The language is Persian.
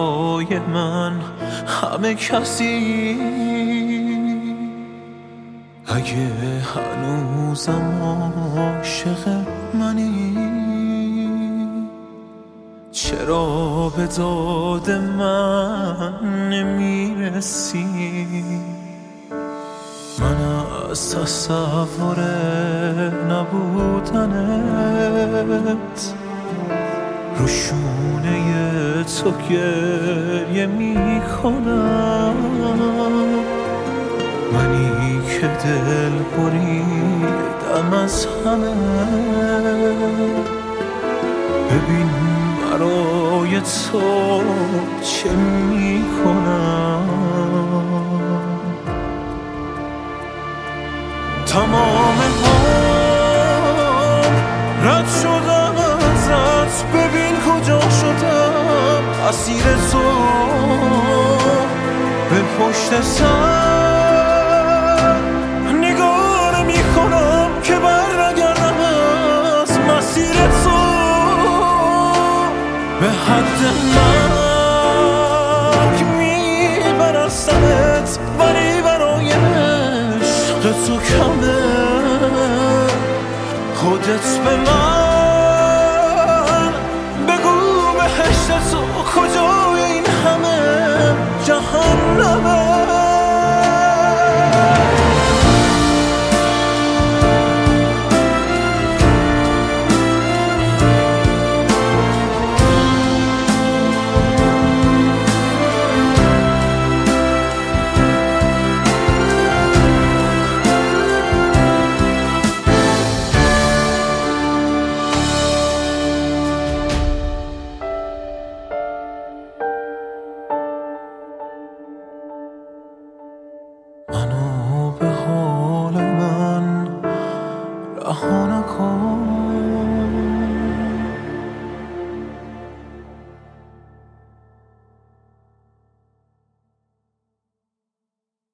برای من همه کسی. اگه هنوزم عاشق منی چرا به داد من نمیرسی؟ من از تصور نبودنت رو شونه تو گریه میکنم. منی که دل بریدم از همه. ببین برای تو چه میکنم. تمام رد شدم ازت، ببین کجا شدم. اسیر تو به پشت سر نگاه نمی کنم که بر نگردم از مسیر تو. به حد مرگ میبرستمت، ولی برای عشق تو کمه. خودت به من